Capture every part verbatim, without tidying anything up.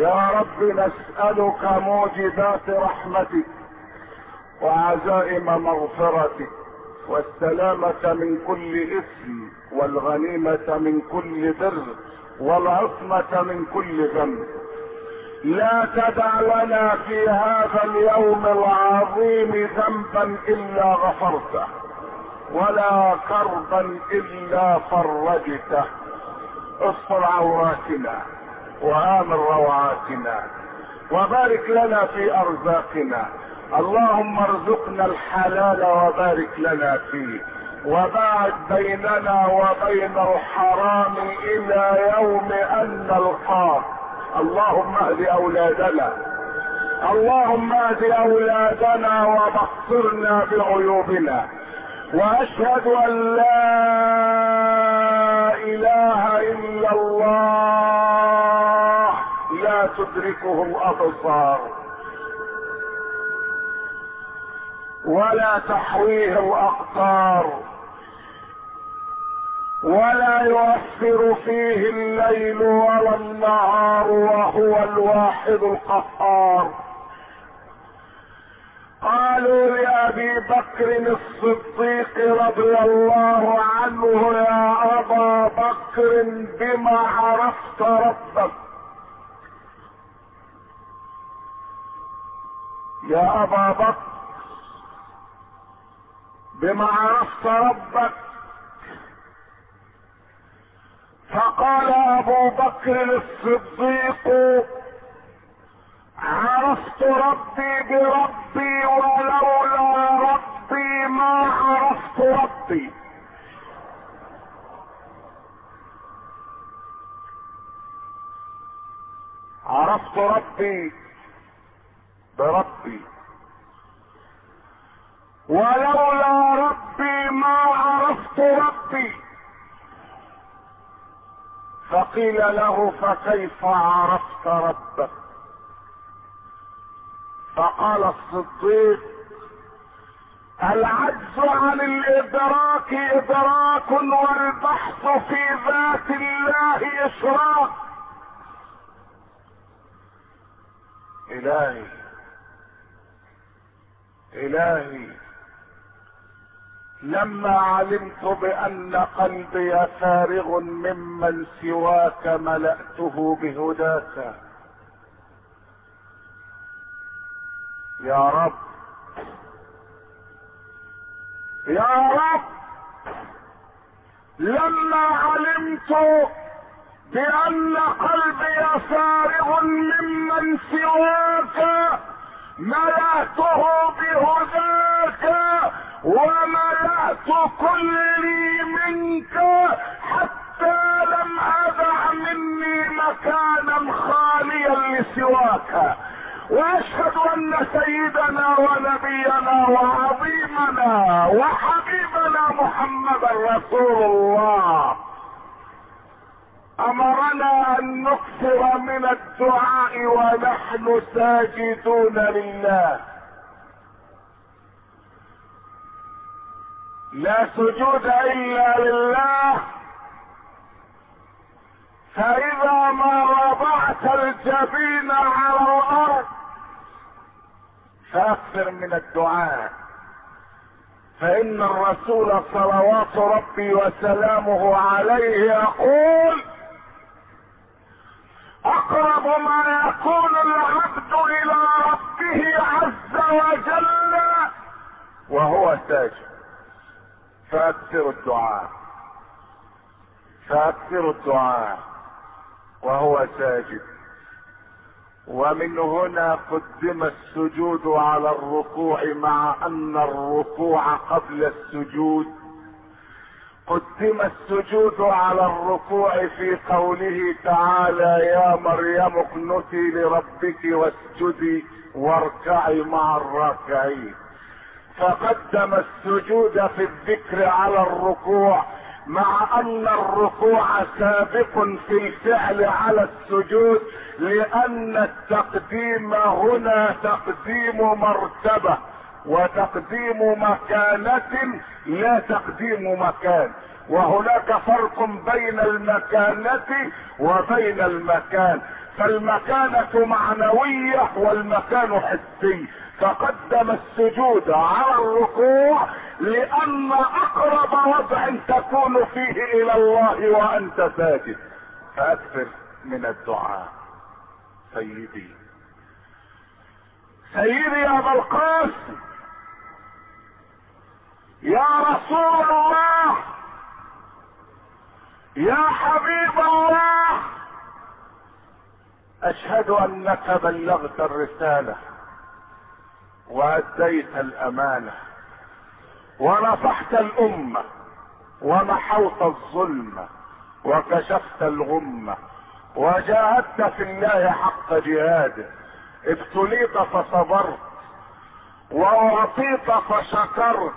يا رب نسألك موجبات رحمتك وعزائم مغفرتك والسلامة من كل إثم والغنيمة من كل بر والعصمة من كل ذنب. لا تدع لنا في هذا اليوم العظيم ذنبا إلا غفرته ولا كربا إلا فرجته. استر عوراتنا وآمن روعاتنا وبارك لنا في أرزاقنا. اللهم ارزقنا الحلال وبارك لنا فيه وباعد بيننا وبين الحرام إلى يوم أن نلقاك. اللهم اهد أولادنا اللهم اهد أولادنا وبصرنا بعيوبنا. وأشهد أن لا إله إلا الله لا تدركه الأبصار ولا تحويه الأقطار ولا يؤثر فيه الليل ولا النهار وهو الواحد القهار. قالوا لأبي بكر الصديق رضي الله عنه يا أبا بكر بما عرفت ربك؟ يا أبا بكر بما عرفت ربك؟ فقال أبو بكر الصديق عرفت ربي بربي ولولا ربي ما عرفت ربي. عرفت ربي بربي ولولا ربي ما عرفت ربي. فقيل له فكيف عرفت ربك؟ فقال الصديق العجز عن الادراك ادراك والبحث في ذات الله اشراك. الهي الهي لما علمت بان قلبي فارغ ممن سواك ملأته بهداك. يا رب يا رب لما علمت بان قلبي فارغ ممن سواك ملأته بهداك وملأت كلي منك حتى لم أدع مني مكانا خاليا لسواك. واشهد ان سيدنا ونبينا وعظيمنا وحبيبنا محمد رسول الله امرنا ان نكثر من الدعاء ونحن ساجدون لله. لا سجود الا لله. فاذا ما وضعت الجبين على الارض فاكثر من الدعاء. فان الرسول صلوات ربي وسلامه عليه يقول اقرب ما يكون العبد الى ربه عز وجل وهو ساجد. فاكثر الدعاء فاكثر الدعاء وهو ساجد. ومن هنا قدم السجود على الركوع مع ان الركوع قبل السجود. قدم السجود على الركوع في قوله تعالى يا مريم اقنتي لربك واسجدي واركعي مع الراكعين. فقدم السجود في الذكر على الركوع مع ان الركوع سابق في الفعل على السجود لان التقديم هنا تقديم مرتبة وتقديم مكانة لا تقديم مكان. وهناك فرق بين المكانة وبين المكان. فالمكانة معنوية والمكان حسي، فقدم السجود على الركوع لان اقرب وضع تكون فيه الى الله وانت ساجد. فاكثر من الدعاء. سيدي سيدي يا ابا القاسم، يا رسول الله، يا حبيب الله، اشهد انك بلغت الرسالة واديت الامانة ونصحت الامة ومحوت الظلم وكشفت الغمة وجاهدت في الله حق جهاده. ابتليت فصبرت واعطيت فشكرت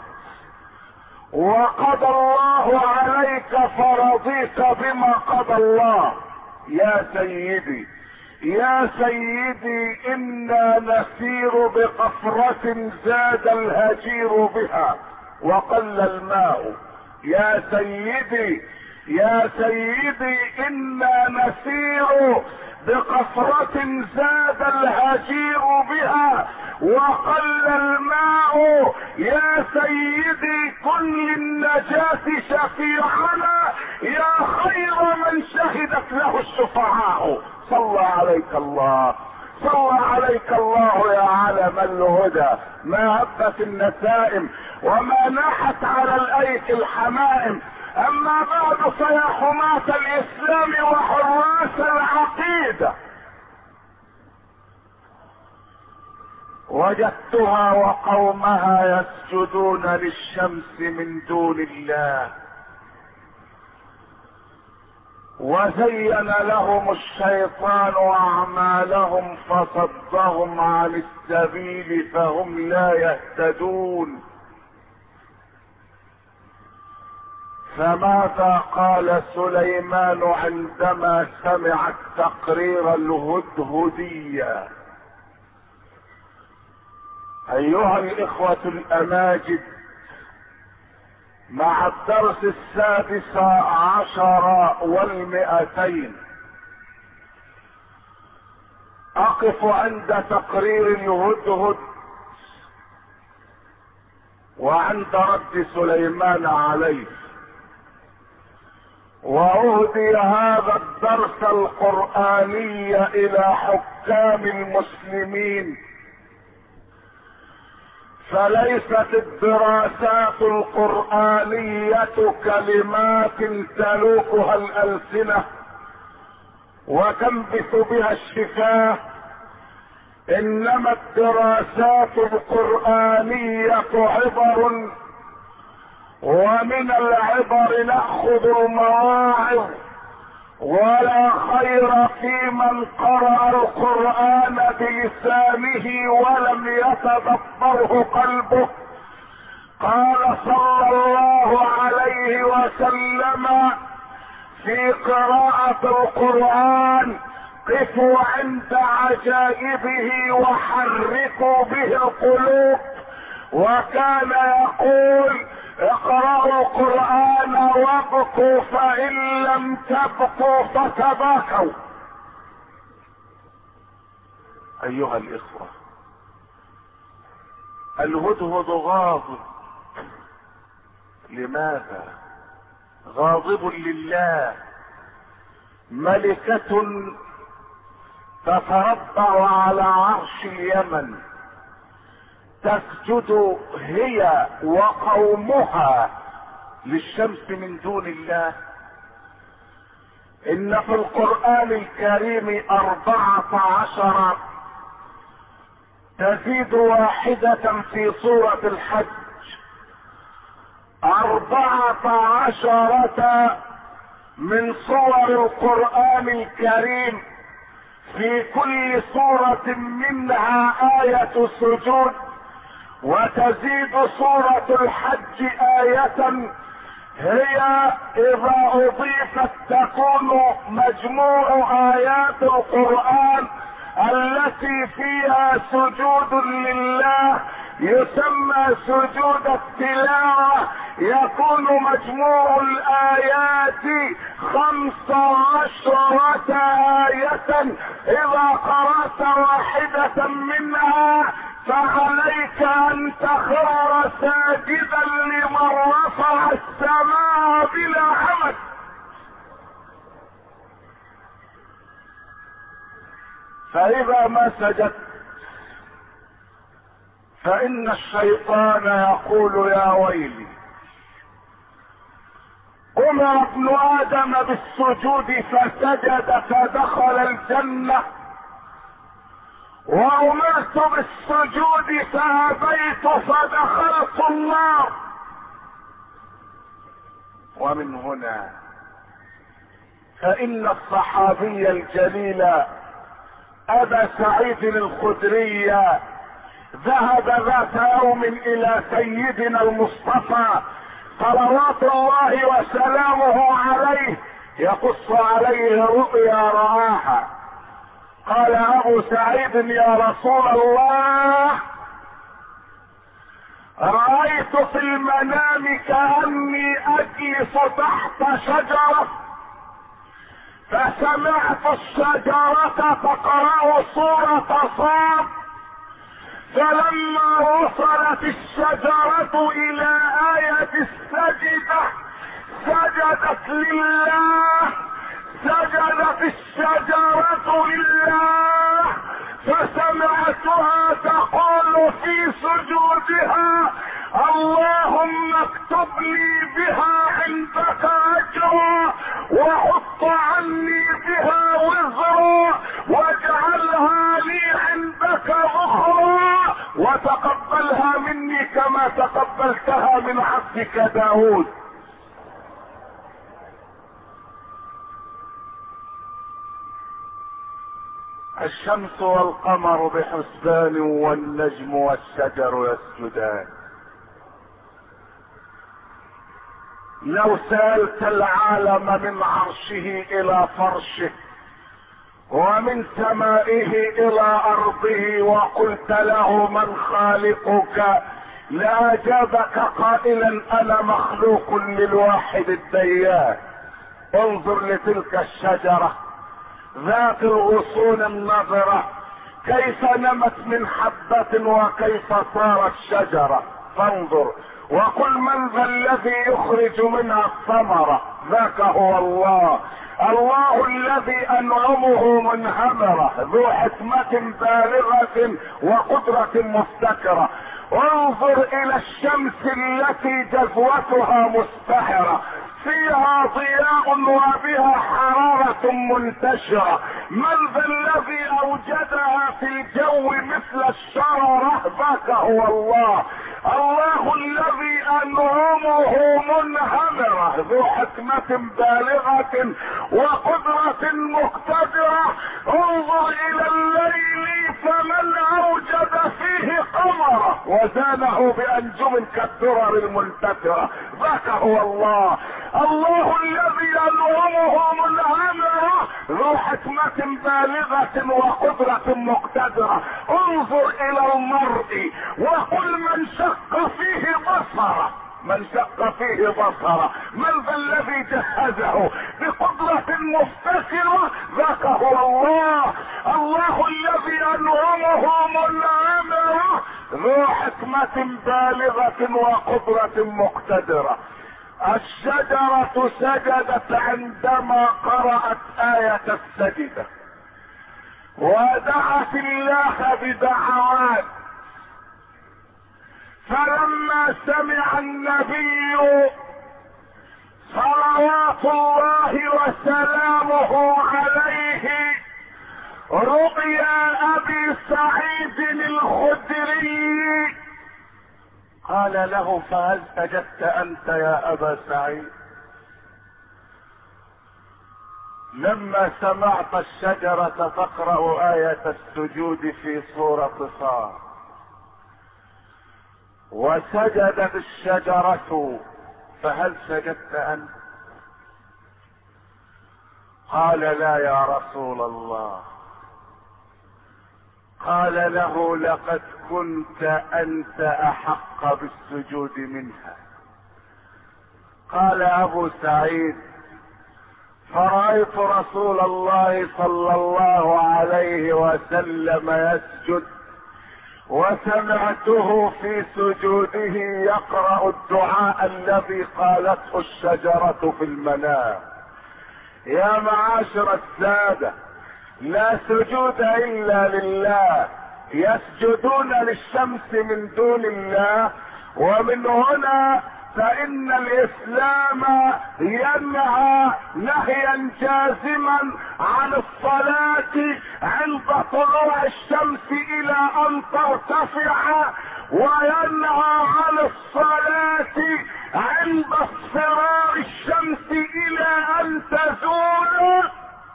وقضى الله عليك فرضيت بما قضى الله. يا سيدي يا سيدي انا نسير بقفرة زاد الهجير بها وقل الماء. يا سيدي يا سيدي انا نسير بقفرة زاد الهجير بها وقل الماء. يا سيدي كن للنجاة شفيعنا يا خير من شهدت له الشفعاء. صلى عليك الله صلى عليك الله يا علم الهدى. ما هبت النسائم وما ناحت على الايك الحمائم. اما بعد فيا حماة الاسلام وحراس العقيدة، وجدتها وقومها يسجدون للشمس من دون الله، وزين لهم الشيطان اعمالهم فصدهم عن السبيل فهم لا يهتدون. فماذا قال سليمان عندما سمع التقرير الهدهدية؟ ايها الاخوة الاماجد، مع الدرس السادس عشر والمئتين اقف عند تقرير الهدهد وعند رد سليمان عليه. واهدي هذا الدرس القرآني الى حكام المسلمين، فليست الدراسات القرآنية كلمات تلوكها الألسنة وتنبت بها الشفاه، انما الدراسات القرآنية عبر، ومن العبر نأخذ المواعظ. ولا خير في من قرأ القرآن بلسانه ولم يتدبره قلبه. قال صلى الله عليه وسلم في قراءة القرآن: قفوا عند عجائبه وحركوا به القلوب. وكان يقول: اقرأوا القرآن وابكوا فإن لم تبكوا فتباكوا. ايها الاخوة، الهدهد غاضب. لماذا غاضب؟ لله. ملكة تتربع على عرش اليمن، تسجد هي وقومها للشمس من دون الله. ان في القرآن الكريم اربعة عشر تزيد واحدة في سورة الحج، اربعة عشرة من صور القرآن الكريم، في كل سورة منها آية سجود، وتزيد سورة الحج آية هي اذا اضيفت تكون مجموع ايات القرآن التي فيها سجود لله، يسمى سجود التلاوة، يكون مجموع الآيات خمس عشرة آية. إذا قرأت واحدة منها فعليك أن تخر ساجدا لمن رفع السماء بلا عمد. فإذا ما سجدت فإن الشيطان يقول يا ويلي، أمر ابن آدم بالسجود فسجد فدخل الجنة، وأمرت بالسجود فأبيت فدخلت النار. ومن هنا فإن الصحابي الجليل أبا سعيد الخدري ذهب ذات يوم إلى سيدنا المصطفى صلوات الله وسلامه عليه يقص عليه رؤيا رآها. قال أبو سعيد يا رسول الله، رأيت في المنام كأني أجلس تحت شجرة، فسمعت الشجرة تقرأ سورة صاد، فلما وصلت الشجرة إلى آية السجدة سجدت لله، سجدت الشجرة لله، فسمعتها تقول في سجودها اللهم اكتب لي بها عندك أجرا، وحط عني بها وزرا، واجعلها لي عندك ذخرا، وتقبلها مني كما تقبلتها من عبدك داود. الشمس والقمر بحسبان والنجم والشجر يسجدان. لو سألت العالم من عرشه إلى فرشه ومن سمائه إلى أرضه وقلت له من خالقك لأجابك قائلا أنا مخلوق للواحد الديان. انظر لتلك الشجرة ذات الغصون النضرة كيف نمت من حبة وكيف صارت شجرة، فانظر وقل من ذا الذي يخرج منها الثمرة، ذاك هو الله، الله الذي أنعمه منهمرة ذو حكمة بالغة وقدرة مفتكرة. انظر إلى الشمس التي جذوتها مستحرة فيها ضياء وبها حرارة منتشرة، من ذا الذي أوجدها في الجو مثل الشررة، ذاك هو الله، الله الذي أنعمه منهمرة ذو حكمة بالغة وقدرة مقتدرة. انظر إلى الليل فمن أوجد فيه قمرة وزانه بأنجم كالدرر المنتثرة، ذاك هو الله، الله الذي أنعمه منهمرة ذو حكمة بالغة وقدرة مقتدرة. انظر إلى المرء وقل من شق فيه بصره، من شق فيه بصره، من ذا الذي جهزه بقدرة مفتكرة، ذاك هو الله، الله الذي أنعمه منعمرة ذو حكمة بالغة وقدرة مقتدرة. الشجرة سجدت عندما قرأت آية السجدة ودعت الله بدعوات، فلما سمع النبي صلوات الله وسلامه عليه رؤيا أبي سعيد الخدري قال له فهل سجدت أنت يا أبا سعيد؟ لما سمعت الشجرة تقرأ آية السجود في سورة صاد وسجدت الشجرة فهل سجدت أنت؟ قال لا يا رسول الله. قال له لقد كنت أنت أحق بالسجود منها، قال ابو سعيد: فرأيت رسول الله صلى الله عليه وسلم يسجد، وسمعته في سجوده يقرأ الدعاء الذي قالته الشجرة في المنام. يا معاشر السادة، لا سجود الا لله، يسجدون للشمس من دون الله. ومن هنا فإن الإسلام ينهى نهيا جازما عن الصلاة عند طلوع الشمس إلى أن ترتفع، وينهى عن الصلاة عند اصفرار الشمس إلى أن تزول،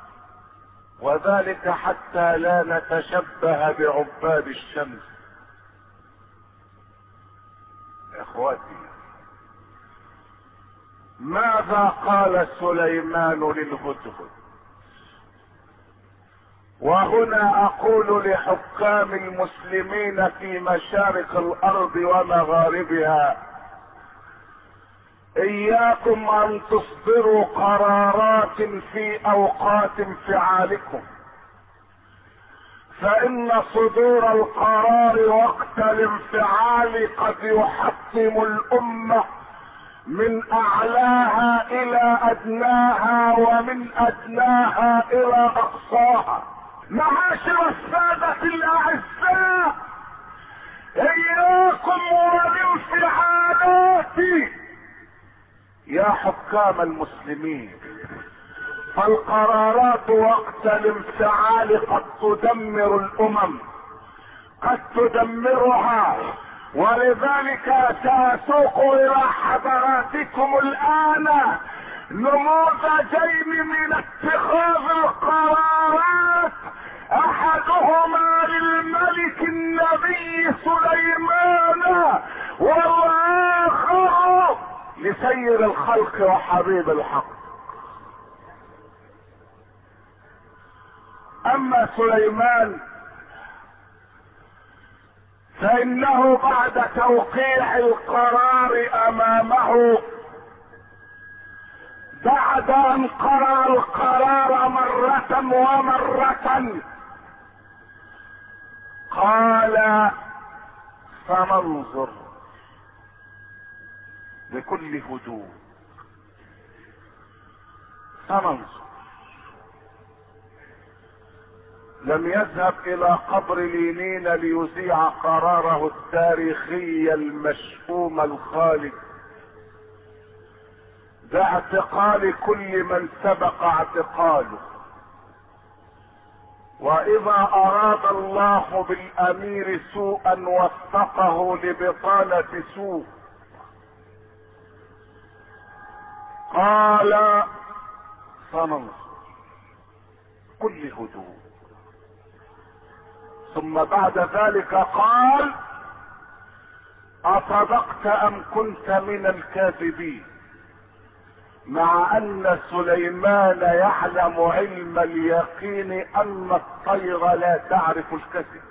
وذلك حتى لا نتشبه بعباد الشمس. اخوتي، ماذا قال سليمان للهدهد؟ وهنا اقول لحكام المسلمين في مشارق الارض ومغاربها: اياكم ان تصدروا قرارات في اوقات انفعالكم، فان صدور القرار وقت الانفعال قد يحطم الامة من اعلاها الى ادناها، ومن ادناها الى اقصاها. معاشر السادة الاعزاء، اياكم والانفعالات يا حكام المسلمين، فالقرارات وقت الانفعال قد تدمر الامم، قد تدمرها. ولذلك سأسوق الى حضراتكم الان نموذجين من اتخاذ القرارات، احدهما للملك النبي سليمان، والاخر لسيد الخلق وحبيب الحق. اما سليمان فانه بعد توقيع القرار امامه، بعد ان قرأ القرار مرة ومرة، قال: فننظر بكل هدوء، فننظر. لم يذهب الى قبر لينين ليذيع قراره التاريخي المشؤوم الخالد باعتقال كل من سبق اعتقاله. واذا اراد الله بالامير سوءا وفقه لبطانة سوء. قال: فننظر كل هدوء. ثم بعد ذلك قال: اصدقت ام كنت من الكاذبين؟ مع ان سليمان يعلم علم اليقين ان الطير لا تعرف الكذب،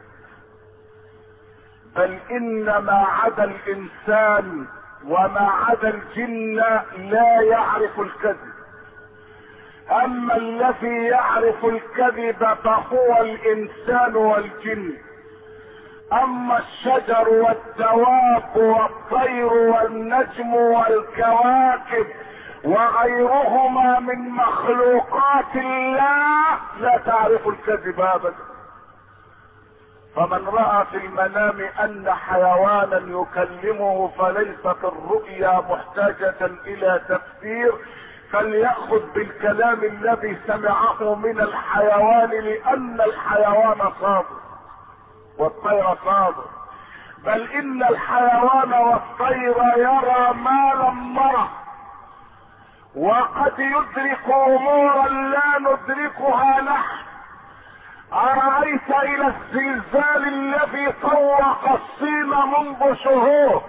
بل ان ما عدا الانسان وما عدا الجن لا يعرف الكذب. اما الذي يعرف الكذب فهو الانسان والجن. اما الشجر والدواب والطير والنجم والكواكب وغيرهما من مخلوقات الله لا تعرف الكذب ابدا. فمن رأى في المنام ان حيوانا يكلمه فليست الرؤيا محتاجة الى تفسير، فليأخذ بالكلام الذي سمعه من الحيوان، لان الحيوان صادق والطير صادق. بل ان الحيوان والطير يرى ما لم نره، وقد يدرك امورا لا ندركها نحن. أرأيت الى الزلزال الذي طوق الصين منذ شهور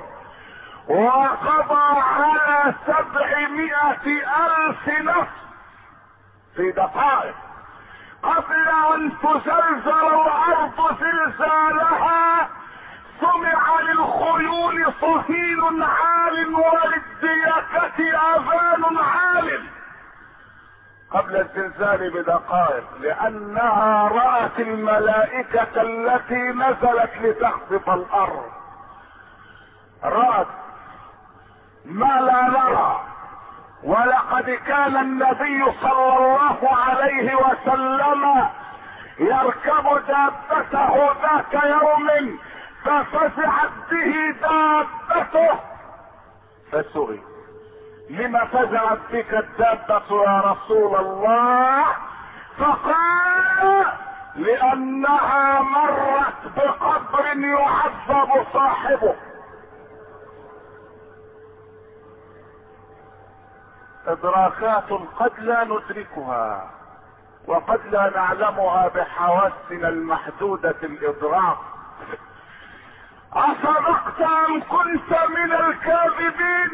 وقضى على سبعمائة الف نفس في دقائق، قبل ان تزلزل الارض زلزالها سمع للخ الخيول صهيل عال وللدياكة آذان عال قبل الزلزال بدقائق، لأنها رأت الملائكة التي نزلت لتخطف الأرض، رأت ما لا نرى. ولقد كان النبي صلى الله عليه وسلم يركب دابته ذات يوم ففزعت به دابته، فسئل لما فزعت بك الدابة يا رسول الله؟ فقال لأنها مرت بقبر يعذب صاحبه. إدراكات قد لا ندركها وقد لا نعلمها بحواسنا المحدودة الإدراك. أصدقت أم كنت من الكاذبين؟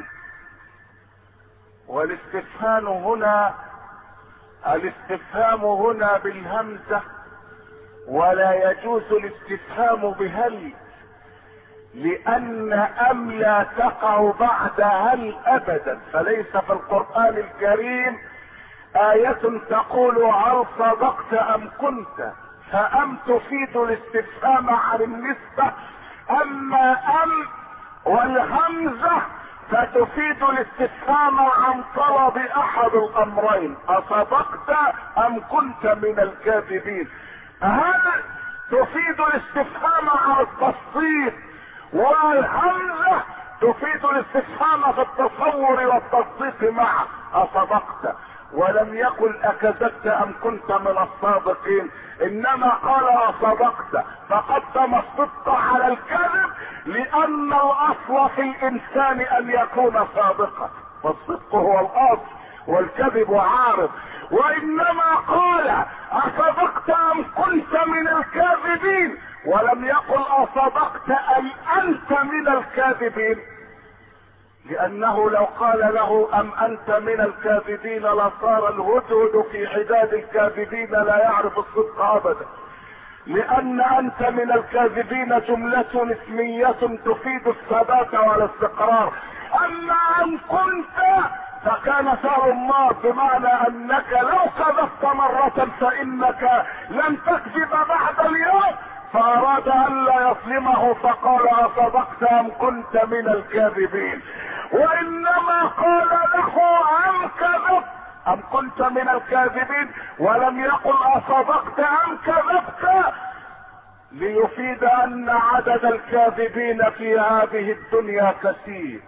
والاستفهام هنا الاستفهام هنا بالهمزة، ولا يجوز الاستفهام بهل، لأن أم لا تقع بعد هل أبدا. فليس في القرآن الكريم آية تقول هل صدقت أم كنت، فأم تفيد الاستفهام عن النسبة، أما أم والهمزة فتفيد الاستفهام عن طلب أحد الأمرين، أصدقت أم كنت من الكاذبين. هل تفيد الاستفهام عن التصديق، والهمزة تفيد الاستفهام في التصور والتصديق معا، أصدقت. ولم يقل أكذبت أم كنت من الصادقين، إنما قال أصدقت، فقدم الصدق على الكذب، لأن الأصل في الإنسان أن يكون صادقا، والصدق هو الأصل والكذب عارض. وإنما قال أصدقت أم كنت من الكاذبين، ولم يقل أصدقت أم أنت من الكاذبين، لأنه لو قال له أم أنت من الكاذبين لصار الهدهد في عداد الكاذبين لا يعرف الصدق أبدا، لأن أنت من الكاذبين جملة اسمية تفيد الثبات والاستقرار. أما أن كنت فكان فعل الله، بمعنى أنك لو كذبت مرة فإنك لن تكذب بعد اليوم، فأراد أن لا يظلمه فقال أصدقت أم كنت من الكاذبين. وإنما قال له أم كذبت أم كنت من الكاذبين، ولم يقل أصدقت أم كذبت، ليفيد أن عدد الكاذبين في هذه الدنيا كثير.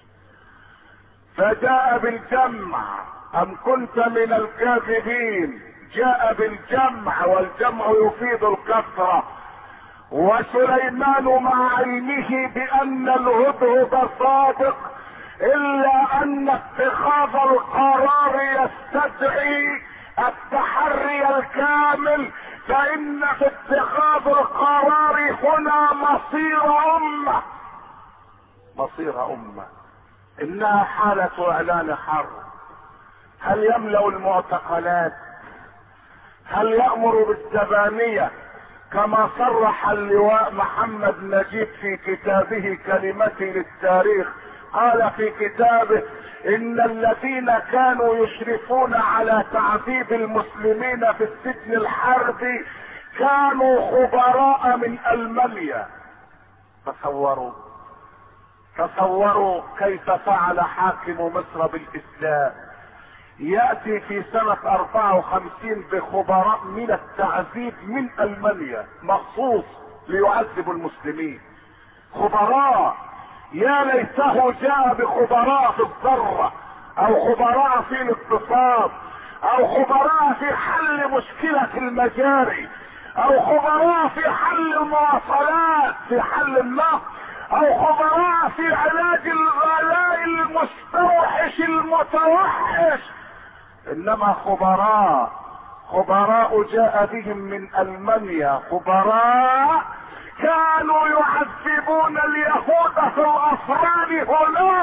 فجاء بالجمع أم كنت من الكاذبين، جاء بالجمع، والجمع يفيد الكثرة. وسليمان مع علمه بأن الهدهد صادق، إلا أن اتخاذ القرار يستدعي التحري الكامل، فإن في اتخاذ القرار هنا مصير أمة، مصير أمة، إنها حالة إعلان حرب. هل يملأ المعتقلات؟ هل يأمر بالزبانية كما صرح اللواء محمد نجيب في كتابه كلمتي للتاريخ؟ قال في كتابه ان الذين كانوا يشرفون على تعذيب المسلمين في السجن الحربي كانوا خبراء من المانيا. تصوروا تصوروا كيف فعل حاكم مصر بالاسلام، يأتي في سنة أربعة وخمسين بخبراء من التعذيب من المانيا مخصوص ليعذب المسلمين. خبراء، يا ليته جاء بخبراء في الذرة، او خبراء في الاقتصاد، او خبراء في حل مشكلة المجاري، او خبراء في حل المواصلات، في حل النقل، او خبراء في علاج الغلاء المستوحش المتوحش. انما خبراء خبراء جاء بهم من المانيا، خبراء كانوا يعذبون اليهود في الافران هناك.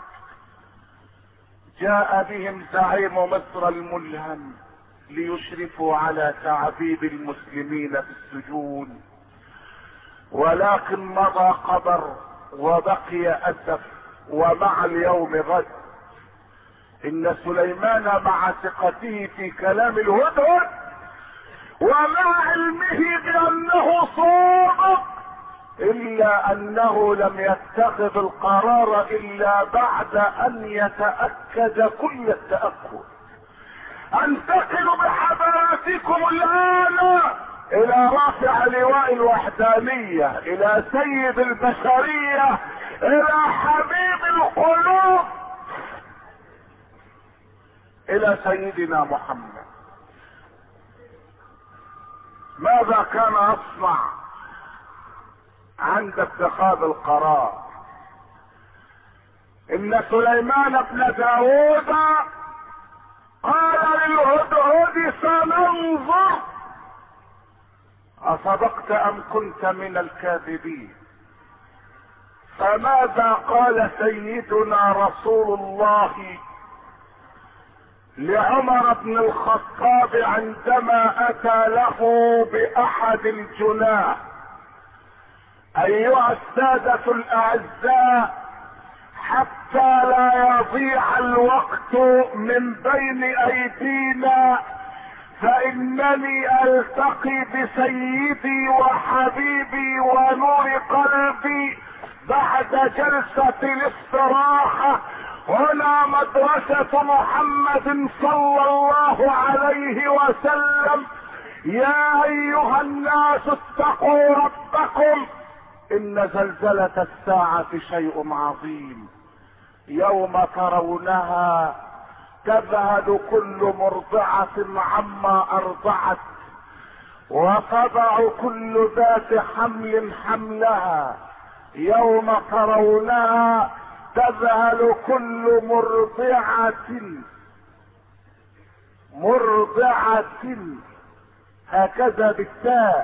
جاء بهم زعيم مصر الملهم ليشرفوا على تعذيب المسلمين في السجون، ولكن مضى قبر وبقي اسف، ومع اليوم غد. ان سليمان مع ثقته في كلام الهدهد ومع علمه بانه صادق، الا انه لم يتخذ القرار الا بعد ان يتأكد كل التأكد. انتقل بحضراتكم الان الى رافع لواء الوحدانية، الى سيد البشرية، الى حبيب القلوب، الى سيدنا محمد. ماذا كان يصنع عند اتخاذ القرار؟ ان سليمان بن داود قال للهدهد سننظر اصدقت ام كنت من الكاذبين. فماذا قال سيدنا رسول الله لعمر بن الخطاب عندما اتى له باحد الجناه؟ ايها السادة الاعزاء، حتى لا يضيع الوقت من بين ايدينا، فانني التقي بسيدي وحبيبي ونور قلبي بعد جلسة الاستراحة هنا مدرسة محمد صلى الله عليه وسلم. يا ايها الناس اتقوا ربكم، ان زلزلة الساعة شيء عظيم، يوم ترونها تذهل كل مرضعة عما ارضعت وتضع كل ذات حمل حملها، يوم ترونها تذهل كل مرضعة مرضعة هكذا بالتاء،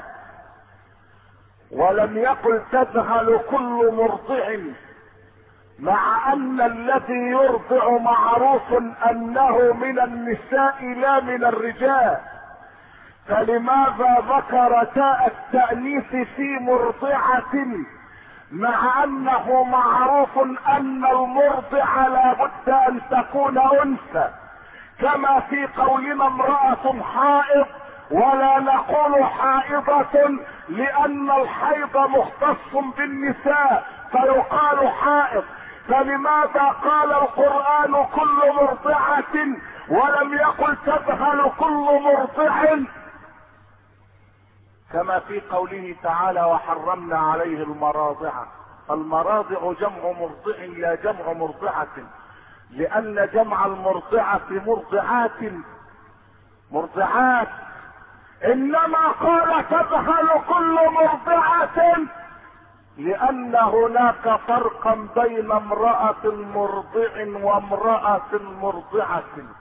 ولم يقل تذهل كل مرضع، مع ان الذي يرضع معروف انه من النساء لا من الرجال، فلماذا ذكر تاء التأنيث في مرضعة مع انه معروف ان المرضع لا بد ان تكون انثى؟ كما في قولنا امرأة حائض ولا نقول حائضة لان الحيض مختص بالنساء فيقال حائض. فلماذا قال القرآن كل مرضعة ولم يقل تذهل كل مرضع؟ كما في قوله تعالى وحرمنا عليه المراضع. المراضع جمع مرضع لا جمع مرضعة، لان جمع المرضعة مرضعات مرضعات، انما قال تذهل كل مرضعة لان هناك فرقا بين امرأة مرضع وامرأة مرضعة.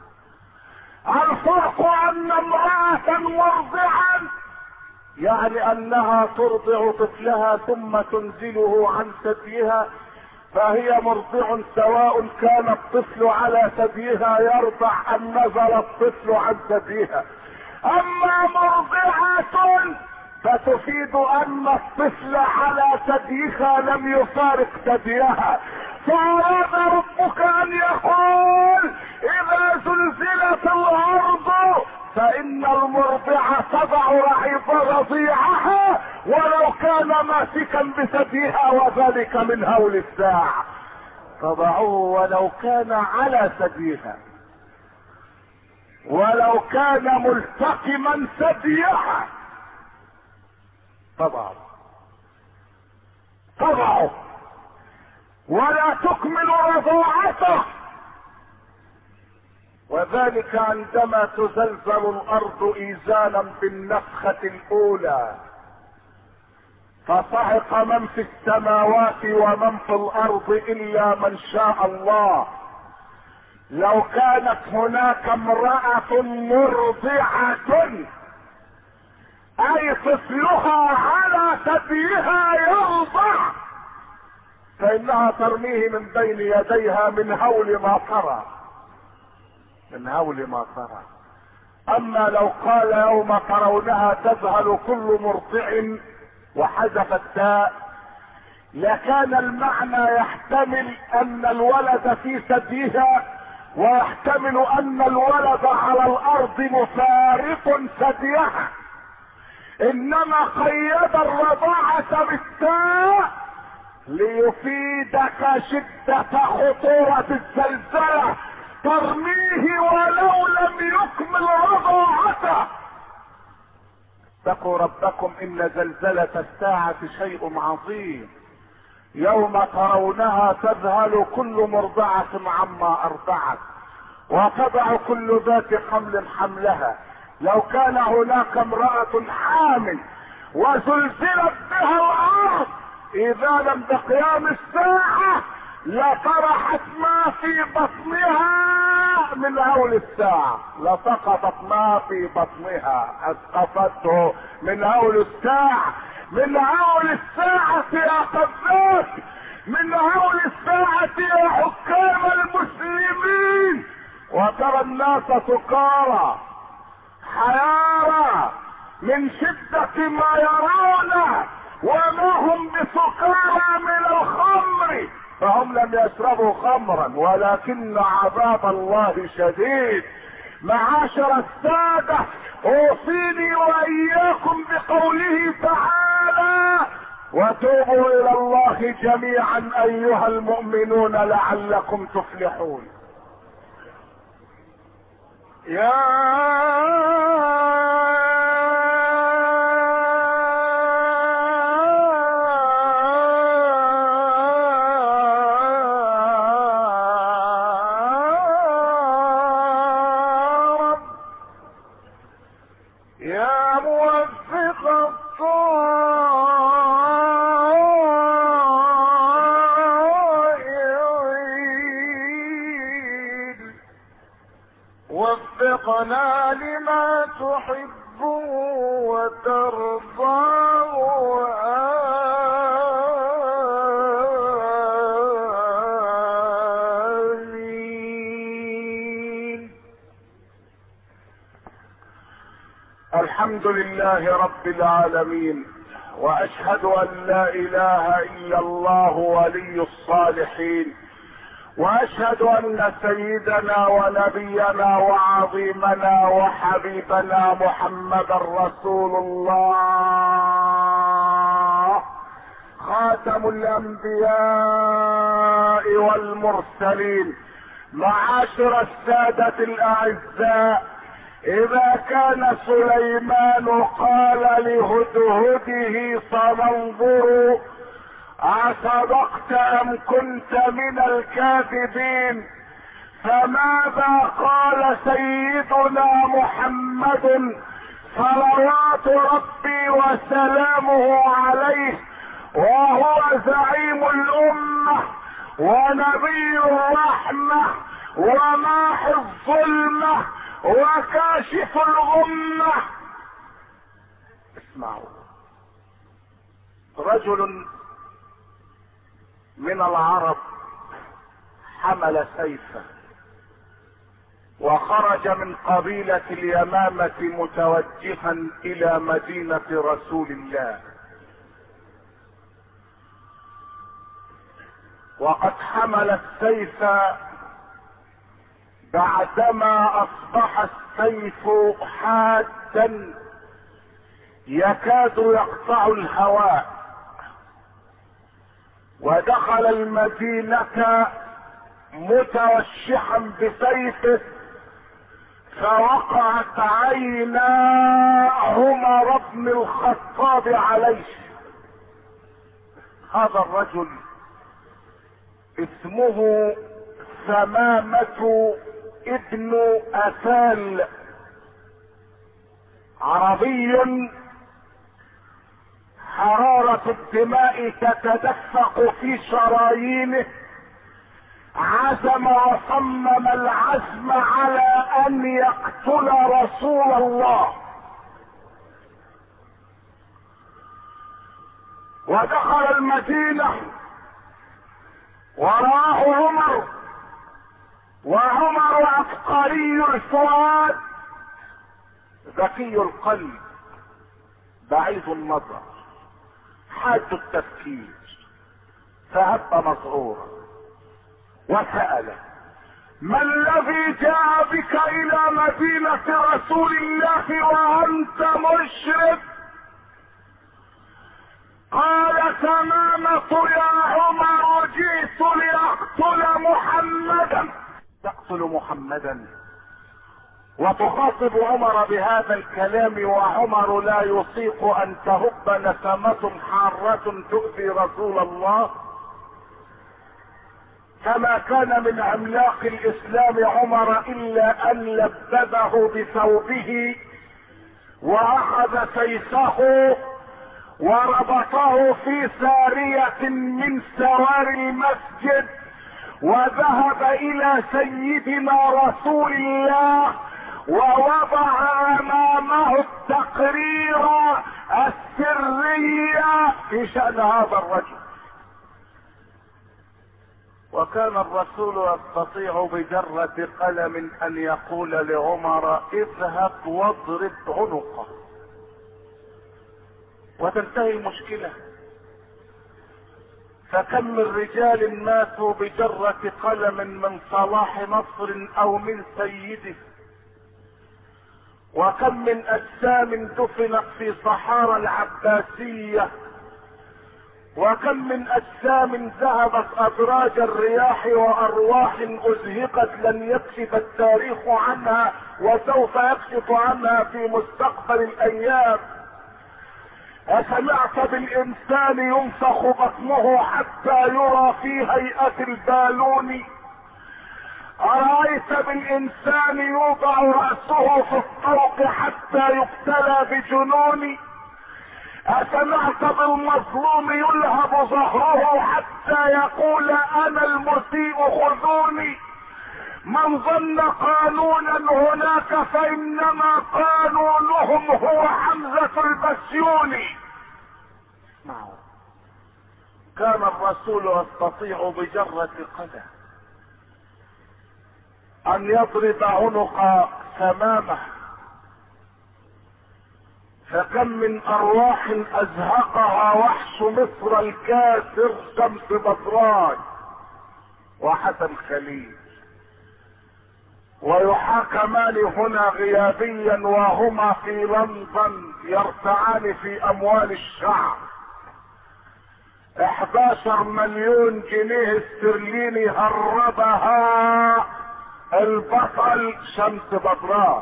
الفرق ان امرأة مرضعا يعني انها ترضع طفلها ثم تنزله عن ثديها، فهي مرضع سواء كان الطفل على ثديها يرضع ام نزل الطفل عن ثديها. اما مرضعة فتفيد ان الطفل على ثديها لم يفارق ثديها، فاراد ربك ان يقول اذا زلزلت الارض فان المرضعة تضع رعيض رضيعها ولو كان ماسكا بثديها، وذلك من هول الساعة. تضعه ولو كان على ثديها، ولو كان ملتقما ثديها تضعه تضعه ولا تكمل رضاعته. وذلك عندما تزلزل الارض ايزانا بالنفخة الاولى، فصعق من في السماوات ومن في الارض الا من شاء الله. لو كانت هناك امرأة مرضعة اي طفلها على ثديها يرضع فانها ترميه من بين يديها من هول ما ترى من هول ما ترى. اما لو قال يوم ترونها تذهل كل مرضع وحذف التاء، لكان المعنى يحتمل ان الولد في ثديها، ويحتمل ان الولد على الارض مفارق ثديها، انما قيد الرضاعة بالتاء ليفيدك شدة خطورة الزلزلة، ترميه ولو لم يكمل رضاعته. اتقوا ربكم ان زلزلة الساعة شيء عظيم، يوم ترونها تذهل كل مرضعة عما ارضعت وتضع كل ذات حمل حملها. لو كان هناك امرأة حامل وزلزلت بها الارض اذانا بقيام الساعة لطرحت ما في بطنها من هول الساعة، لسقطت ما في بطنها، اسقطته من هول الساعة. من هول الساعة يا قذاب، من هول الساعة يا حكام المسلمين. وترى الناس سكارى حيارى من شدة ما يرون، وما هم بسكارى من الخمر، فهم لم يشربوا خمرا ولكن عذاب الله شديد. معاشر السادة، اوصيني واياكم بقوله تعالى: وتوبوا الى الله جميعا ايها المؤمنون لعلكم تفلحون. يا وفقنا لما تحب وترضى، آمين. الحمد لله رب العالمين، واشهد ان لا اله الا الله ولي الصالحين، واشهد ان سيدنا ونبينا وعظيمنا وحبيبنا محمدا رسول الله، خاتم الانبياء والمرسلين. معاشر السادة الاعزاء، اذا كان سليمان قال لهدهده سننظر اصدقت ام كنت من الكاذبين، فماذا قال سيدنا محمد صلوات ربي وسلامه عليه وهو زعيم الامة ونبي الرحمة وماحي الظلمة وكاشف الغمة؟ اسمعوا. رجل من العرب حمل سيفا وخرج من قبيلة اليمامة متوجها الى مدينة رسول الله، وقد حمل السيف بعدما اصبح السيف حادا يكاد يقطع الهواء، ودخل المدينة متوشحا بسيفه، فوقعت عينا عمر بن الخطاب عليه. هذا الرجل اسمه ثمامة ابن اثال، عربي حرارة الدماء تتدفق في شرايينه، عزم وصمم العزم على ان يقتل رسول الله، ودخل المدينة وراه عمر، وعمر عبقري الفؤاد ذكي القلب بعيد النظر حاد التفكير، فهب مسرورا وسأله: ما الذي جاء بك الى مدينة رسول الله وانت مشرك؟ قال: تمامة يا عمر، جئت لاقتل محمدا. تقتل محمدا وتخاطب عمر بهذا الكلام، وعمر لا يطيق ان تهب نسمة حارة تؤذي رسول الله. كما كان من عملاق الاسلام عمر الا ان لببه بثوبه واخذ سيفه وربطه في سارية من سوار المسجد، وذهب الى سيدنا رسول الله ووضع امامه التقرير السرية في شأن هذا الرجل. وكان الرسول يستطيع بجرة قلم ان يقول لعمر: اذهب واضرب عنقه، وتنتهي المشكلة. فكم من رجال ماتوا بجرة قلم من صلاح نصر او من سيده، وكم من اجسام دفنت في صحارى العباسية، وكم من اجسام ذهبت ادراج الرياح وارواح ازهقت لن يكشف التاريخ عنها وسوف يكشف عنها في مستقبل الايام. أسمعت بالإنسان ينفخ بطنه حتى يرى في هيئة البالون؟ أرأيت بالإنسان يوضع رأسه في الطوق حتى يبتلى بجنون؟ أسمعت بالمظلوم يلهب ظهره حتى يقول أنا المسيء خذوني؟ من ظن قانونا هناك فانما قانونهم هو حمزة البسيوني. كان الرسول يستطيع بجرة قدم ان يضرب عنق ثمامه، فكم من ارواح ازهقها وحش مصر الكاسر شمس بدران وحسن خليل، ويحاكمان هنا غيابيا وهما في لندن يرتعان في اموال الشعب. احداشر مليون جنيه استرليني هربها البطل شمس بدران،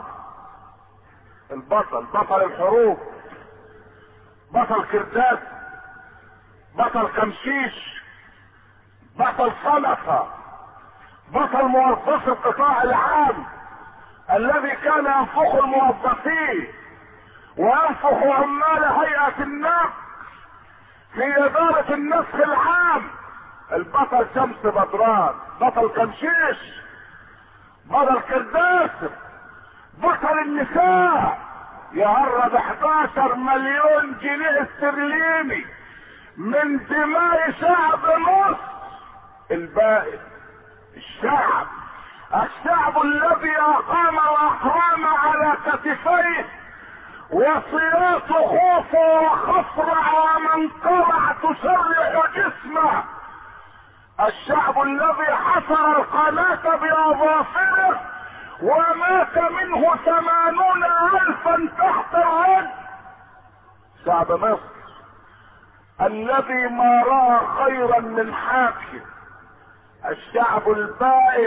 البطل بطل الحروب، بطل كرداس، بطل كمشيش، بطل صنفة، بطل موظف القطاع العام الذي كان ينفخ الموظفين وينفخ عمال هيئة النقل في ادارة النسخ العام. البطل شمس بدران، بطل كمشيش، بطل كرداس، بطل النساء، يهرب احداشر مليون جنيه استرليني من دماء شعب مصر البائس. الشعب الشعب الذي اقام واقام على كتفيه وصيات خوف وخفرع ومنقرع تشرح جسمه، الشعب الذي حفر القناة باظافره ومات منه ثمانون الفا تحت الرد. شعب مصر الذي ما رأى خيرا من حاكم، الشعب البائس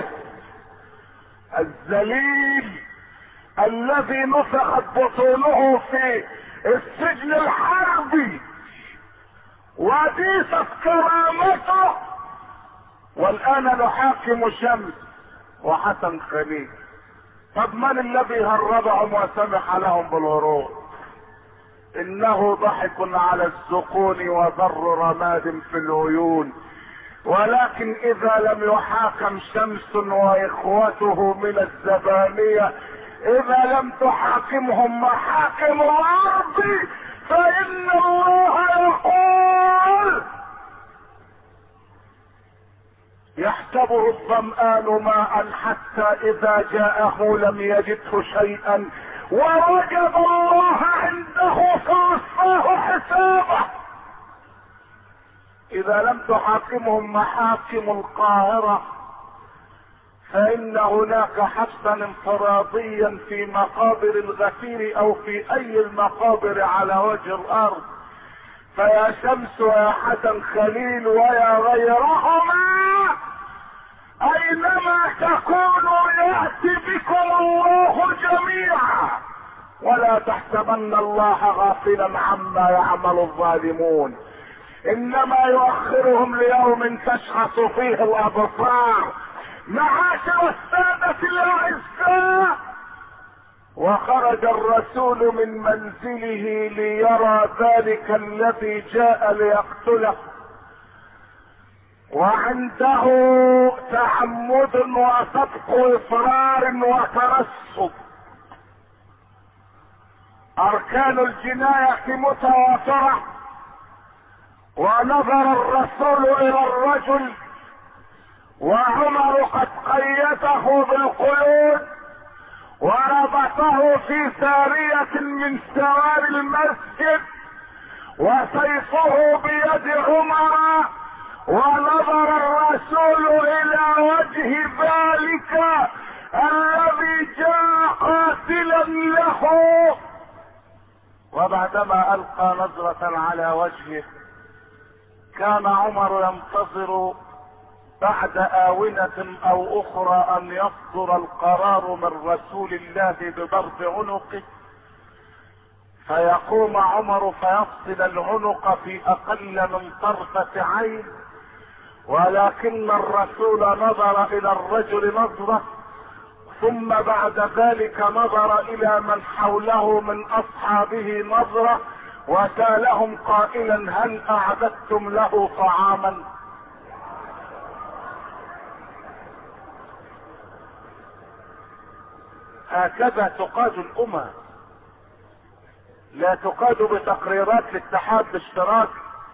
الذليل الذي نفخت بطونه في السجن الحربي وديست كرامته، والان نحاكم شمس وحسن خليل. طب من الذي هربهم وسمح لهم بالهروب؟ انه ضحك على الزقون وذر رماد في العيون، ولكن اذا لم يحاكم شمس واخوته من الزبانية، اذا لم تحاكمهم محاكم الارض، فان الله يقول يحسبه الظمآن ماء حتى اذا جاءه لم يجده شيئا ووجد الله عنده فوفاه حسابه. اذا لم تحاكمهم محاكم القاهرة فان هناك حبسا انفراديا في مقابر الغفير او في اي المقابر على وجه الارض. فيا شمس ويا حسن خليل ويا غيرهما اينما تكونوا يأتي بكم الله جميعا، ولا تحسبن الله غافلا عما يعمل الظالمون، انما يؤخرهم ليوم تشخص فيه الابصار. معاشر السادة الاعزاء، وخرج الرسول من منزله ليرى ذلك الذي جاء ليقتله، وعنده تعمد وصدق اصرار وترصد. اركان الجناية متواترة، ونظر الرسول الى الرجل وعمر قد قيده بالقيود وربطه في سارية من سوار المسجد وسيفه بيد عمر، ونظر الرسول الى وجه ذلك الذي جاء قاتلا له، وبعدما القى نظرة على وجهه كان عمر ينتظر بعد آونة او اخرى ان يصدر القرار من رسول الله بضرب عنقه، فيقوم عمر فيفصل العنق في اقل من طرفة عين، ولكن الرسول نظر الى الرجل نظرة، ثم بعد ذلك نظر الى من حوله من اصحابه نظرة، وسالهم قائلا هل اعددتم له طعاما؟ هكذا تقاد الامم، لا تقاد بتقريرات الاتحاد الاشتراكي،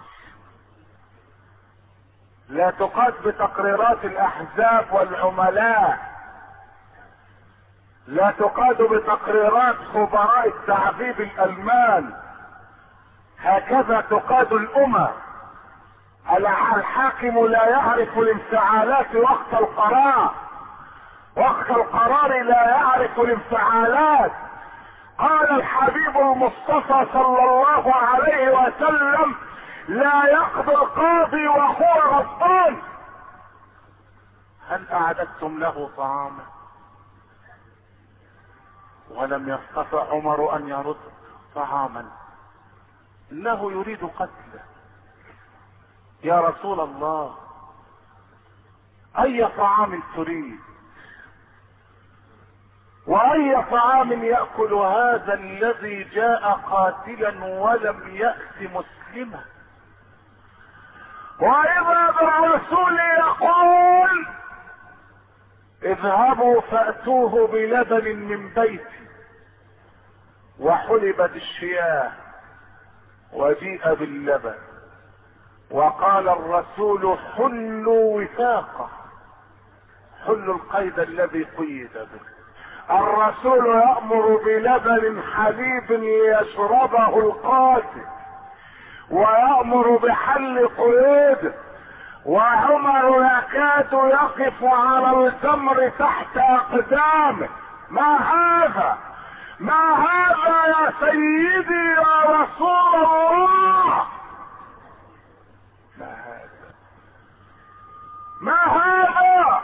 لا تقاد بتقريرات الاحزاب والعملاء، لا تقاد بتقريرات خبراء التعذيب الالمان. هكذا تقاد الامم. الحاكم لا يعرف الانفعالات وقت القرار، وقت القرار لا يعرف الانفعالات. قال الحبيب المصطفى صلى الله عليه وسلم لا يقضي القاضي وهو غضبان. هل اعددتم له طعاما؟ ولم يستطع عمر ان يرد طعاما، انه يريد قتله. يا رسول الله اي طعام تريد؟ واي طعام يأكل هذا الذي جاء قاتلا ولم يأت مسلما؟ واذا بالرسول يقول اذهبوا فأتوه بلبن من بيتي، وحلبت الشياه وجيء باللبن، وقال الرسول حلوا وثاقه، حلوا القيد الذي قيد به. الرسول يأمر بلبن حليب ليشربه القاتل، ويأمر بحل قيوده، وعمر يكاد يقف على الجمر تحت اقدامه. ما هذا؟ ما هذا يا سيدي يا رسول الله؟ ما هذا؟ ما هذا؟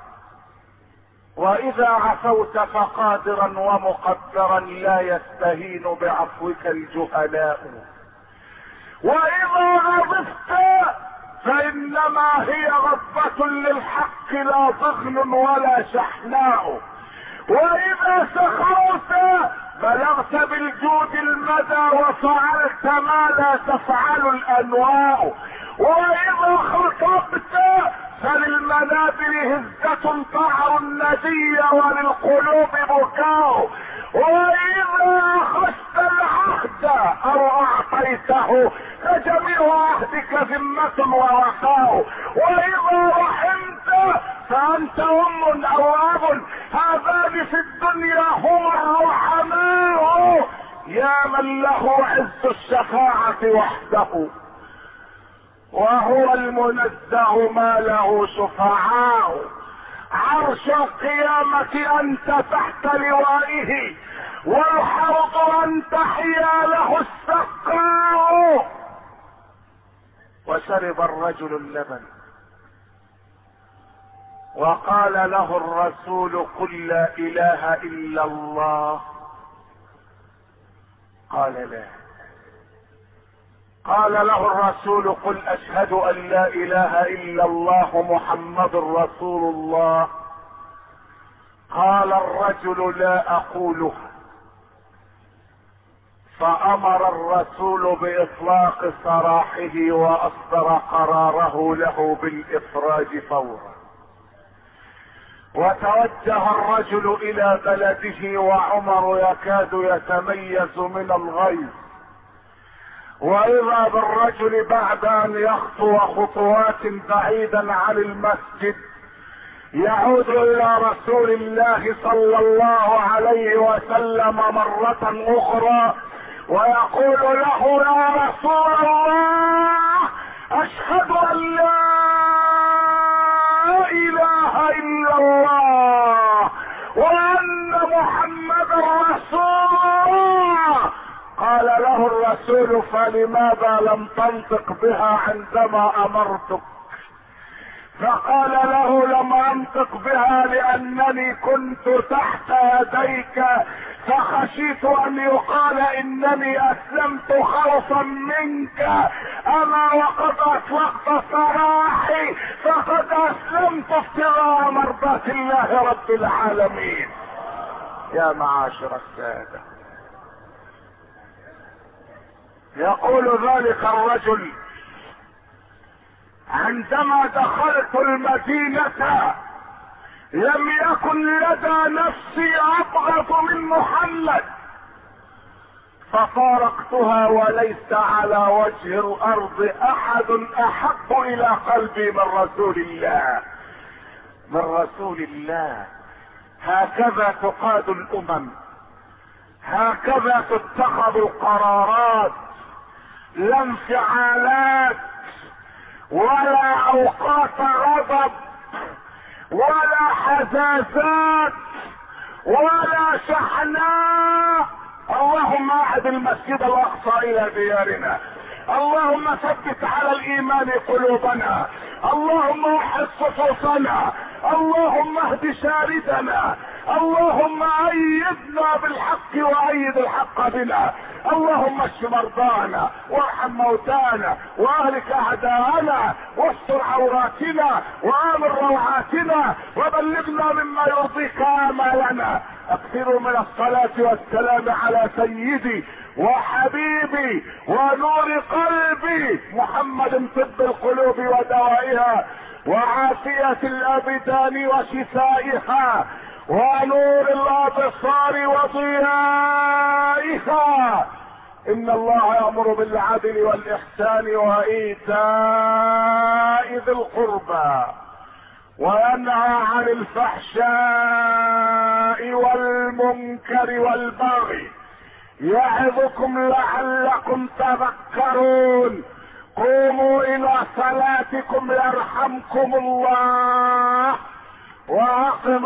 واذا عفوت فقادرا ومقدرا لا يستهين بعفوك الجهلاء، واذا غضبت فانما هي غضبة للحق لا ضغن ولا شحناء، واذا سخرت بلغت بالجود المدى وفعلت ما لا تفعل الانواء، واذا خطبت فللمنابر هزة طعر الندي وللقلوب بكاء، واذا اخذت العهد او اعطيته فجميع عهدك ذمة ووفاء، واذا رحمت فانت ام او اب، هذان في الدنيا هما الرحماء، يا من له عز الشفاعة وحده. وهو المنزه ما له شفعاء. عرش القيامة انت تحت لوائه، والحوض ان تحيا له السقاء. وشرب الرجل اللبن، وقال له الرسول قل لا اله الا الله. قال لا. قال له الرسول قل اشهد ان لا اله الا الله محمد رسول الله. قال الرجل لا اقولها. فامر الرسول باطلاق سراحه واصدر قراره له بالافراج فورا. وتوجه الرجل الى بلده وعمر يكاد يتميز من الغيظ، واذا بالرجل بعد ان يخطو خطوات بعيدا عن المسجد يعود الى رسول الله صلى الله عليه وسلم مرة اخرى ويقول له يا رسول الله اشهد ان لا اله الا الله وان محمدا رسول الله. قال له الرسول فلماذا لم تنطق بها عندما امرتك؟ فقال له لم انطق بها لانني كنت تحت يديك فخشيت ان يقال انني اسلمت خوفا منك، اما وقد اطلقت سراحي فقد اسلمت ابتغاء مرضات الله رب العالمين. يا معاشر السادة، يقول ذلك الرجل عندما دخلت المدينة لم يكن لدى نفسي ابغض من محمد، ففارقتها وليس على وجه الارض احد احب الى قلبي من رسول الله من رسول الله. هكذا تقاد الامم، هكذا تتخذ القرارات، لا انفعالات ولا اوقات غضب ولا حزازات ولا شحناء. اللهم اعد المسجد الاقصى الى ديارنا، اللهم ثبت على الايمان قلوبنا، اللهم وحد صفوفنا، اللهم اهد شاردنا، اللهم ايدنا بالحق وايد الحق بنا، اللهم اشف مرضانا وارحم موتانا واهلك اعداءنا واستر عوراتنا وامن روعاتنا وبلغنا مما يرضيك امالنا. اكثروا من الصلاة والسلام على سيدي وحبيبي ونور قلبي محمد طب القلوب ودوائها وعافية الابدان وشفائها ونور الابصار وضيائها. ان الله يأمر بالعدل والاحسان وايتاء ذي القربى وينهى عن الفحشاء والمنكر والبغي يعظكم لعلكم تذكرون. قوموا الى صلاتكم يرحمكم الله واقم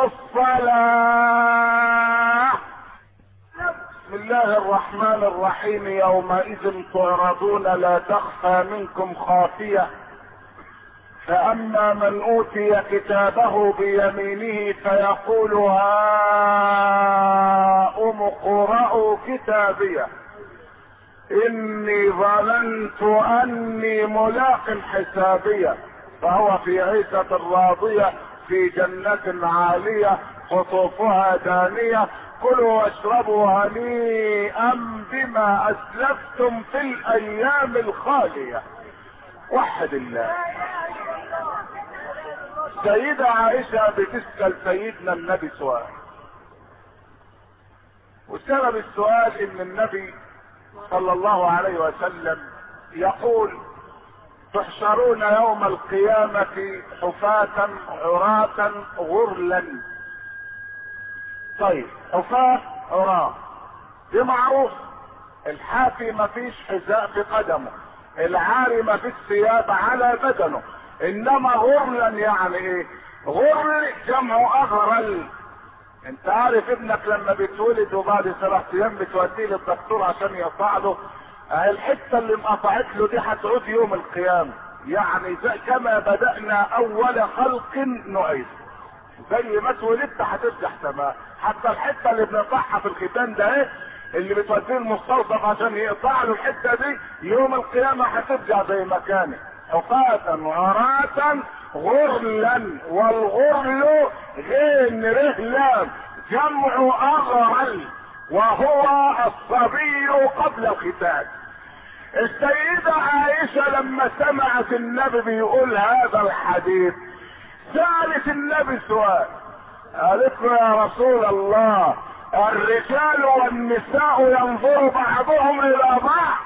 الصلاة. بسم الله الرحمن الرحيم. يومئذ تعرضون لا تخفى منكم خافية، فاما من اوتي كتابه بيمينه فيقول هاؤم اقرءوا كتابيه اني ظننت اني ملاق حسابيه، فهو في عيشة راضية في جنة عالية قطوفها دانية. كلوا واشربوا هنيئا بما اسلفتم في الايام الخالية. وحد الله. سيدة عائشة بتسأل سيدنا النبي سؤال، وسبب السؤال ان النبي صلى الله عليه وسلم يقول تحشرون يوم القيامة حفاة عراة غرلا. طيب حفاة عراة دي معروف، الحافي ما فيش حذاء في قدمه، العاري ما في الثياب على بدنه. انما غرلا يعني ايه؟ غرل جمع اغرل. انت عارف ابنك لما بيتولد وبعد سبع ايام بتوديه للدكتور عشان يقطع له، الحته اللي انقطعت له دي هتعود يوم القيامه. يعني زي كما بدأنا اول خلق نعيد، زي ما اتولدت هترجع تمام. حتى الحته اللي بنقطعها في الختان ده ايه اللي بتوديه المستوصف عشان يقطع له الحته دي، يوم القيامه هترجع زي ما كانت حفاة عراة غرلا. والغرل غين رهلان جمع اغرل، وهو الصبي قبل الختان. السيدة عائشة لما سمعت النبي بيقول هذا الحديث سألت النبي سؤال، قالت له يا رسول الله الرجال والنساء ينظر بعضهم الى بعض؟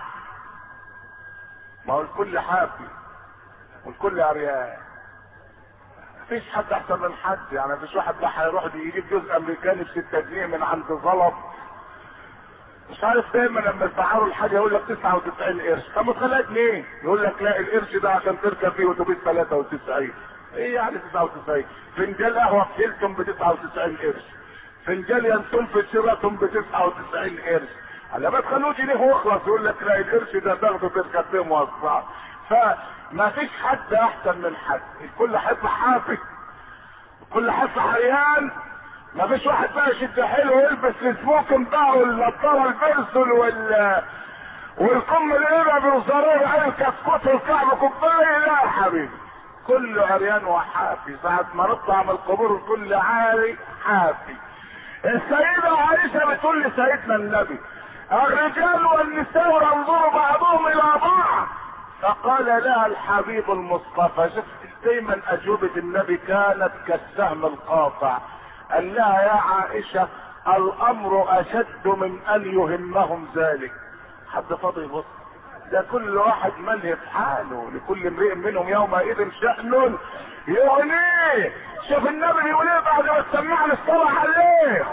ما هو الكل حافي والكل عريان، مفيش حد احسن من حد. يعني مفيش واحد بقى هيروح يجيب جزء امريكاني بستة جنيه من عند زلط، مش عارف دايما لما يسعروا الحاجه يقول لك تسعة وتسعين قرش. طب ما تخليها جنيه، يقول لك لا القرش ده عشان تركب فيه اتوبيس ثلاثة وتسعين. ايه يعني تسعة وتسعين؟ فنجان قهوه في هيلتون ب تسعة وتسعين قرش، فنجان ينسون في شيراتون ب تسعة وتسعين قرش. على ما تخلوه جنيه واخلص يقول لك لا القرش ده تاخده تركب فيه مواصلات. فما فيش حد احسن من حد، الكل حد حافي، الكل حد عريان. ما فيش واحد بقى يشد حلو ويلبس السموكن بقى والنضاره البرسل وال والقم الابر والزرار على الكسكوت والكعب كوبايه. لا يا حبيبي، كله عريان وحافي. ساعة ما نطلع من القبور الكل عاري حافي. السيدة عائشة بتقول لسيدنا النبي الرجال والنساء ينظر بعضهم الى بعض، فقال لها الحبيب المصطفى، شفت دايما اجوبة النبي كانت كالسهم القاطع، قال لها يا عائشة الامر اشد من ان يهمهم ذلك. حد فاضي يبص؟ ده كل واحد ملهي في حاله، لكل امرئ منهم يومئذ شأن يغنيه. شوف النبي بيقول ايه بعد ما سمعنا الصلاة عليه،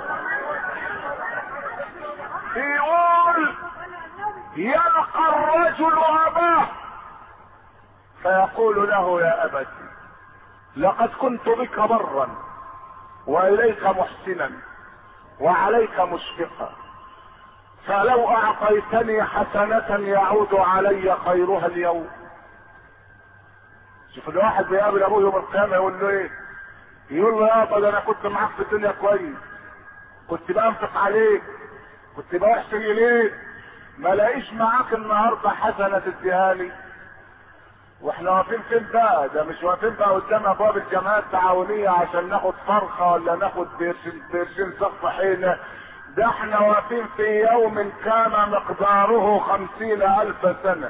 يقول يلقى الرجل اباه فيقول له يا ابتي لقد كنت بك برا واليك محسنا وعليك مشفقا، فلو اعطيتني حسنة يعود علي خيرها اليوم. شوف الواحد بيقابل ابوه يوم القيامة يقول له ايه؟ يقول له يابا ده انا كنت معاك في الدنيا كويس، كنت بنفق عليك، كنت بحسن اليك، ما لاقيش معاك النهارده حسنة تديها لي. واحنا واقفين فين بقى؟ ده مش واقفين بقى قدام ابواب الجمعيات التعاونية عشان ناخد فرخة ولا ناخد بيرشين بيرشين صف حينة. ده احنا واقفين في يوم كان مقداره خمسين الف سنة.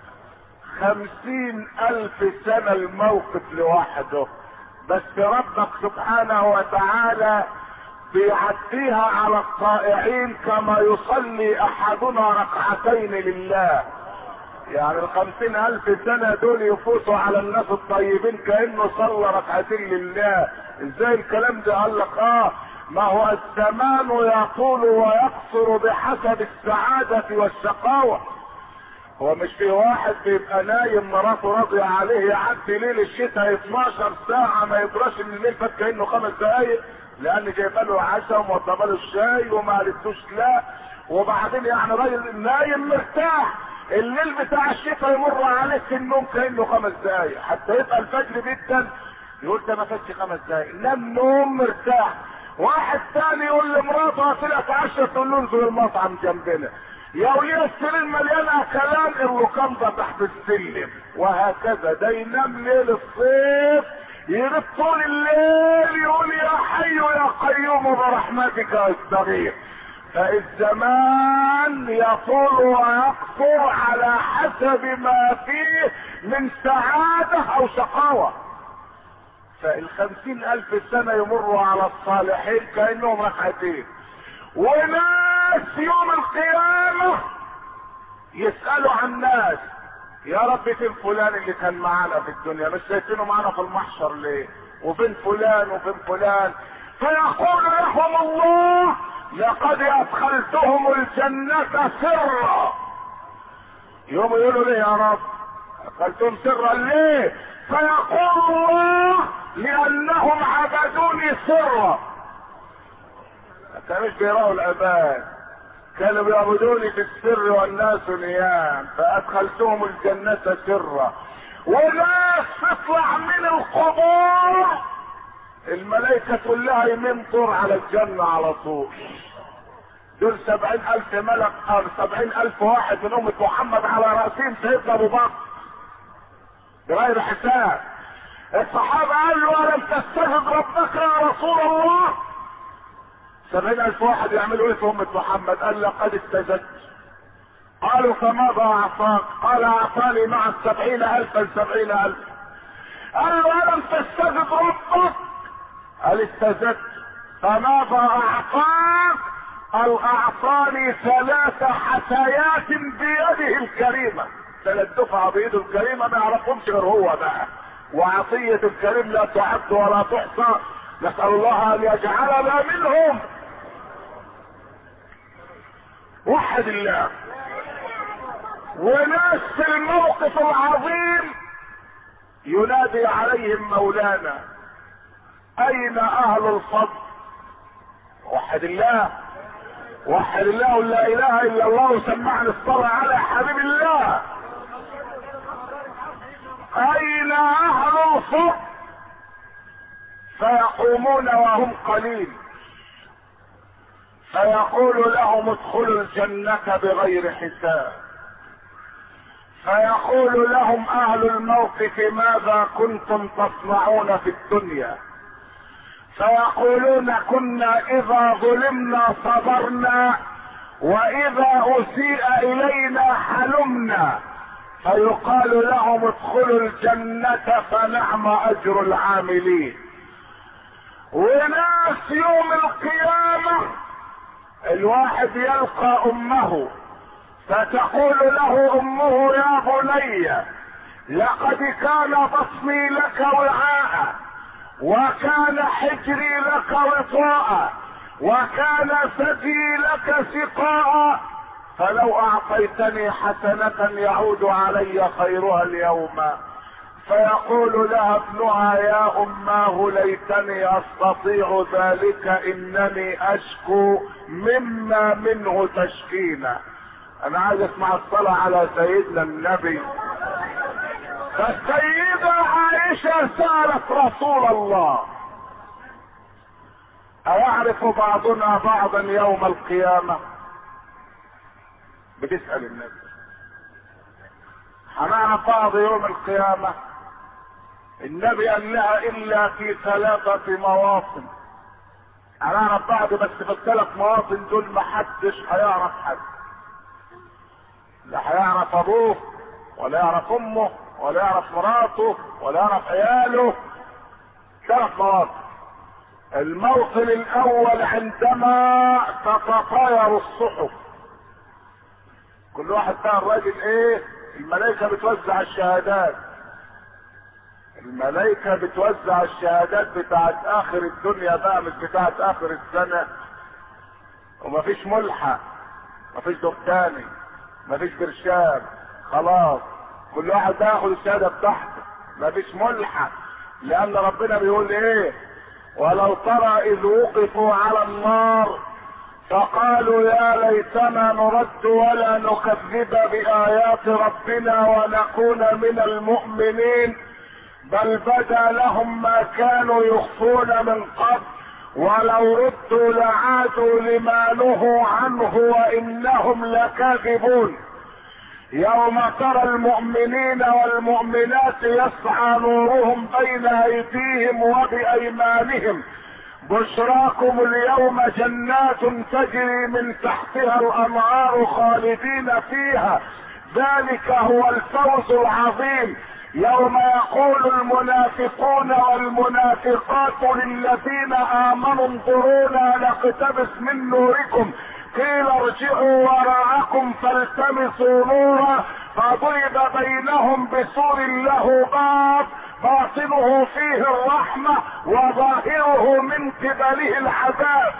خمسين الف سنة الموقف لوحده، بس ربك سبحانه وتعالى بيعديها على الطائعين كما يصلي احدنا ركعتين لله. يعني الخمسين الف سنة دول يفوتوا على الناس الطيبين كأنه صلى ركعتين لله. ازاي الكلام ده؟ قال لك اه ما هو الزمان يطول ويقصر بحسب السعادة والشقاوة. هو مش في واحد بيبقى نايم مراته راضية عليه يعدي ليل الشتاء اتناشر ساعة ما يدراش ان الليل فات كأنه خمس دقايق، لان جايبه له عشاء وموضبه له الشاي وما قالتوش لا، وبعدين يعني راجل نايم مرتاح. الليل بتاع الشتاء يمر عليه في النوم كأنه خمس دقايق، حتى يبقى الفجر جدا يقول ده ما فاتش خمس دقايق، نام نوم مرتاح. واحد تاني يقول لمراته هاتلها اتعشى تقول له انزل المطعم جنبنا، يا وليه السرير مليان اكلان الركام ده تحت السلم، وهكذا. ده ينام ليل الصيف يغيب طول الليل يقول يا حي يا قيوم برحمتك استغيث. فالزمان يطول ويقصر على حسب ما فيه من سعادة او شقاوة. فالخمسين الف سنة يمروا على الصالحين كأنهم ركعتين. وناس يوم القيامة يسألوا عن ناس، يا رب فين فلان اللي كان معانا في الدنيا؟ مش شايفينه معانا في المحشر ليه؟ وفين فلان وفين فلان؟ فيقول لهم الله لقد ادخلتهم الجنة سرا. يوم يقولوا ليه يا رب قلتم سرا ليه؟ فيقول الله لانهم عبدوني سرا. ما كانوش بيراوا العباد، كانوا بيعبدوني في السر والناس نيام، فادخلتهم الجنة سرا. وناس تطلع من القبور الملائكة كلها يمين طور على الجنة على طول. دول سبعين الف ملك او سبعين الف واحد من امة محمد على رأسهم سيدنا ابو بكر بغير حساب. الصحابة قالوا الم تستجب ربك يا رسول الله؟ سبعين الف واحد يعملوا ايه في امة محمد؟ قال لقد استجبت. قالوا فماذا اعطاك؟ قال اعطاني مع السبعين الفا سبعين الف. قالوا الم تستجب ربك؟ قال استجبت. فماذا اعطاك؟ قال اعطاني ثلاث حثيات بيده الكريمة. ثلاث دفعة بيده الكريمة ما يعرفهمش غير هو بقى، وعطية الكريم لا تعد ولا تحصى. نسأل الله ان يجعلنا منهم. وحد الله. وناس في الموقف العظيم ينادي عليهم مولانا اين اهل الفضل؟ وحد الله. وحد الله لا اله الا الله وسمعنا الصلاة على حبيب الله. اين اهل الفضل؟ فيقومون وهم قليل فيقول لهم ادخلوا الجنة بغير حساب. فيقول لهم اهل الموقف ماذا كنتم تصنعون في الدنيا؟ فيقولون كنا اذا ظلمنا صبرنا واذا اسيء الينا حلمنا. فيقال لهم ادخلوا الجنة فنعم اجر العاملين. وناس يوم القيامة الواحد يلقى امه فتقول له امه يا بني لقد كان بطني لك وعاء وكان حجري لك وطاء وكان ثدي لك سقاء، فلو اعطيتني حسنة يعود علي خيرها اليوم. فيقول لها ابنها يا اماه ليتني استطيع ذلك انني اشكو مما منه تشكينا. انا عايز اسمع الصلاة على سيدنا النبي. فالسيدة عائشة سألت رسول الله أيعرف بعضنا بعضا يوم القيامة؟ بتسأل النبي هنعرف بعض يوم القيامة؟ النبي قال لها إلا في ثلاثة مواطن. هنعرف بعض بس في الثلاث مواطن دول محدش هيعرف حد. لا هيعرف أبوه ولا يعرف أمه ولا يعرف مراته ولا يعرف عياله. ثلاث مواطن. الموطن الاول عندما تتطاير الصحف. كل واحد بقى الراجل ايه الملائكة بتوزع الشهادات. الملائكة بتوزع الشهادات بتاعت اخر الدنيا بقى مش بتاعت اخر السنة. ومفيش ملحق مفيش دكتاني مفيش برشام خلاص كل واحد بياخد الشهادة بتاعته مفيش ملحق. لان ربنا بيقول ايه ولو ترى اذ وقفوا على النار فقالوا يا ليتنا نرد ولا نكذب بآيات ربنا ونكون من المؤمنين بل بدا لهم ما كانوا يخفون من قبل ولو ردوا لعادوا لما نهوا عنه وانهم لكاذبون. يوم ترى المؤمنين والمؤمنات يسعى نورهم بين ايديهم وبايمانهم بشراكم اليوم جنات تجري من تحتها الانهار خالدين فيها ذلك هو الفوز العظيم. يوم يقول المنافقون والمنافقات للذين امنوا انظرونا نقتبس من نوركم قيل ارجعوا وراءكم فالتمسوا نورا فضرب بينهم بسور له باب باطنه فيه الرحمة وظاهره من قبله العذاب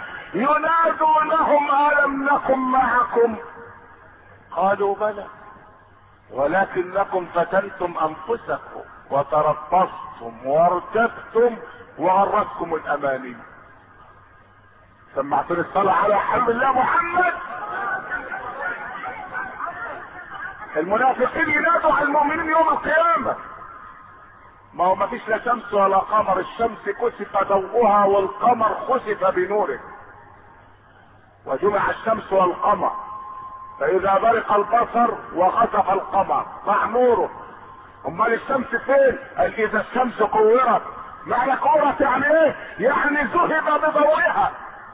ينادونهم ألم نكن معكم قالوا بلى ولكنكم فتنتم انفسكم وتربصتم وارتبتم وغرتكم الاماني. سمعتوا الصلاة على حبيب الله محمد. المنافقين ينادوا على المؤمنين يوم القيامة. ما هو ما فيش لا شمس ولا قمر، الشمس كسف ضوءها والقمر خسف بنوره، وجمع الشمس والقمر، فاذا برق البصر وخسف القمر ضاع نوره. امال الشمس فين؟ قال اذا الشمس كورت. معنى كورت يعني ايه؟ يعني ذهب بضوئها،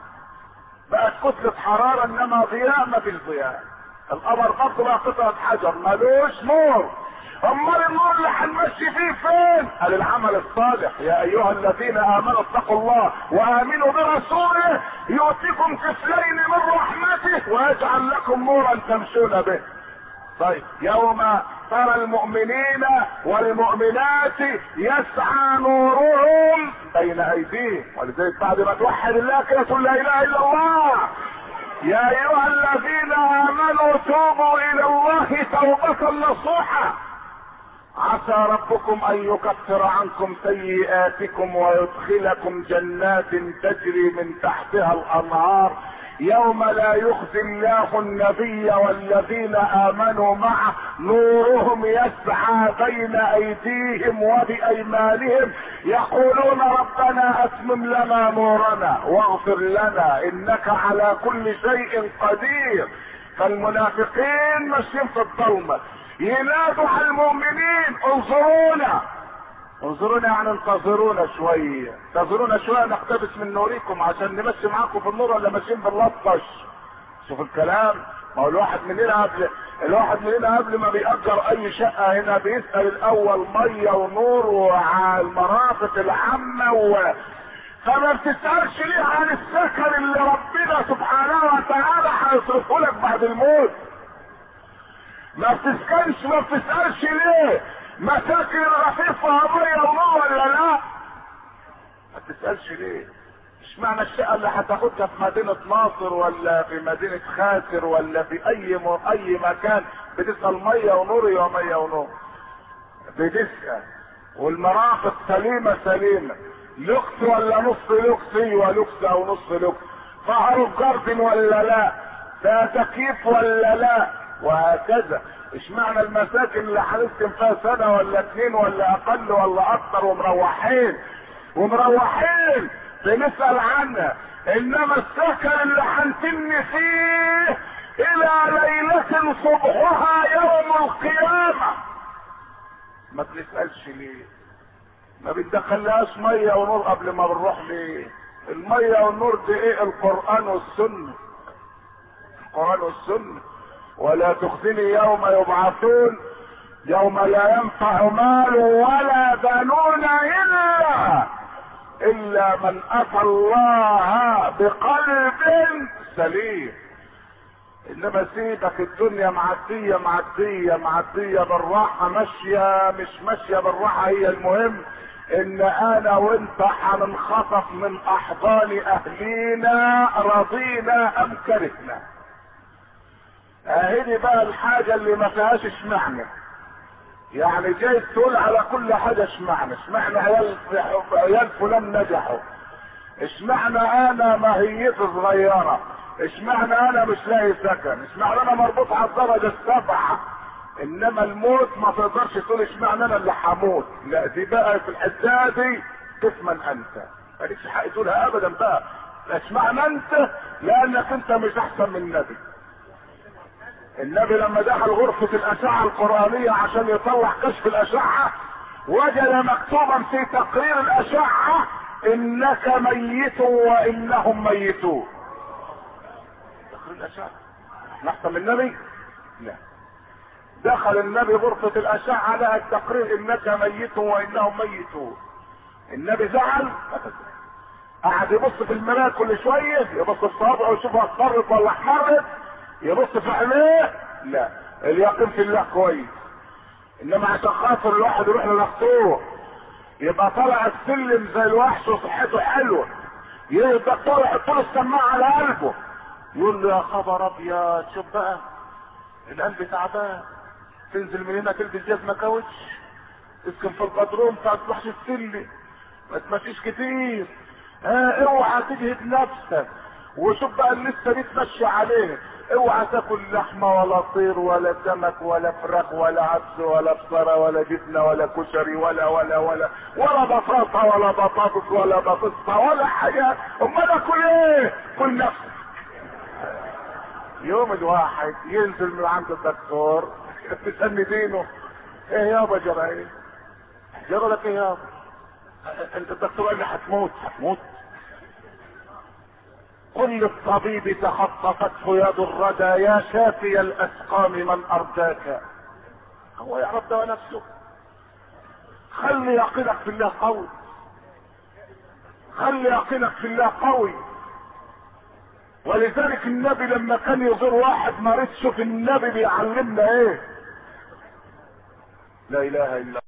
بقت كتلة حرارة انما ضياء ما فيش ضياء. القمر برضه بقى قطعة حجر ملوش نور. امال النور اللي هنمشي فيه فين؟ قال العمل الصالح. يا ايها الذين امنوا اتقوا الله وامنوا برسوله يؤتكم كفلين من رحمته ويجعل لكم نورا تمشون به. طيب يوم ترى المؤمنين والمؤمنات يسعى نورهم بين ايديهم، ولذلك بعد ما توحد الله كده تقول لا اله الا الله. يا ايها الذين امنوا توبوا الى الله توبة نصوحة عسى ربكم ان يكفر عنكم سيئاتكم ويدخلكم جنات تجري من تحتها الانهار يوم لا يخزي الله النبي والذين امنوا معه نورهم يسعى بين ايديهم وبايمانهم يقولون ربنا اتمم لنا نورنا واغفر لنا انك على كل شيء قدير. فالمنافقين ماشيين في الظلمه ينادوا على المؤمنين انظرونا انظرونا يعني انتظرونا شويه، انتظرونا شويه نقتبس من نوركم عشان نمشي معاكم في النور ولا ماشيين باللطش. شوف الكلام. ما هو الواحد مننا قبل الواحد مننا قبل ما بيأجر اي شقه هنا بيسأل الاول ميه ونور وعلى المرافق العامه و... فما بتسألش ليه عن السكن اللي ربنا سبحانه وتعالى هيصرفه لك بعد الموت. ما بتسكنش ما بتسألش ليه مساكن الرفيق فيها ميه ونور ولا لا. ما بتسألش ليه اشمعنى الشقه اللي هتاخدها في مدينه ناصر ولا في مدينه خاسر ولا في اي م... اي مكان بتسأل ميه ونور يا ميه ونور. بتسأل والمرافق سليمه سليمه، لوكس ولا نص لوكس ولوكس او نص لوكس، ظهروا جاردن ولا لا، ده تكييف ولا لا، وهكذا. اشمعنى المساكن اللي هنسكن فيها سنه ولا اتنين ولا اقل ولا اكتر ومروحين ومروحين بنسأل عنها، انما السكن اللي هنتن فيه الى ليلة صبحها يوم القيامة ما بنسألش ليه. ما بندخلهاش مية ونور قبل ما بنروح ليه. المية والنور دي ايه؟ القرآن والسنة. القرآن والسنة. ولا تخزني يوم يبعثون يوم لا ينفع مال ولا بنون الا الا من اتى الله بقلب سليم. انما سيبك الدنيا معدية معدية معدية بالراحة ماشية مش ماشية بالراحة. هي المهم ان انا وانت هننخطف من احضان اهلينا رضينا ام كرهنا. اهدي بقى الحاجة اللي ما فيهاش اشمعنى. يعني جاي تقول على كل حاجة اشمعنى. اشمعنى عيال عيال فلان نجحوا، اشمعنى انا ماهيتي صغيرة، اشمعنى انا مش لاقي سكن، اشمعنى انا مربوط على الدرجة السبعة. انما الموت ما تقدرش تقول اشمعنى انا اللي هموت. لا دي بقى في الحتة دي قسما انت مالكش حق تقولها ابدا. بقى اشمعنى انت لانك انت مش احسن من النبي. النبي لما دخل غرفة الاشعة القرآنية عشان يطلع كشف الاشعة وجد مكتوبا في تقرير الاشعة انك ميت وانهم ميتون. تقرير الاشعة نحسن من النبي؟ لا. دخل النبي غرفة الاشعة لقى التقرير انك ميت وانهم ميتون. النبي زعل قعد يبص في المراية كل شوية، يبص في صابعه ويشوفها اصفرت ولا احمرت، يبص في عينيه. لا اليقين في الله كويس. انما عشان خاطر الواحد يروح للدكتور يبقى طالع السلم زي الوحش وصحته حلوه، يجي الدكتور يحط له السماعه على قلبه يقول له يا خبر ابيض شوف بقى القلب تعبان. تنزل من هنا تلبس جزمة كاوتش، تسكن في البدروم ما تروحش السلم، ما تمشيش كتير. ها اوعى تجهد نفسك وشوف بقى اللي لسه بتمشي عليه. اوعى تاكل لحمه ولا طير ولا سمك ولا فراخ ولا عدس ولا بصره ولا جبنه ولا كشري ولا ولا ولا ولا بطاطا ولا بطاطس ولا بطاطا ولا حاجه. امال اكل ايه؟ كل نفسك. يوم الواحد ينزل من عند الدكتور تسمي دينه، ايه يابا جرى ايه؟ جرى لك ايه يابا؟ انت الدكتور قال لي هتموت. هتموت؟ قل للطبيب تخطفته يد الردى يا شافي الاسقام من ارداك. هو يعرف ده نفسه. خلي يقينك في الله قوي، خلي يقينك في الله قوي. ولذلك النبي لما كان يزور واحد مريض، شوف النبي بيعلمنا ايه. لا اله الا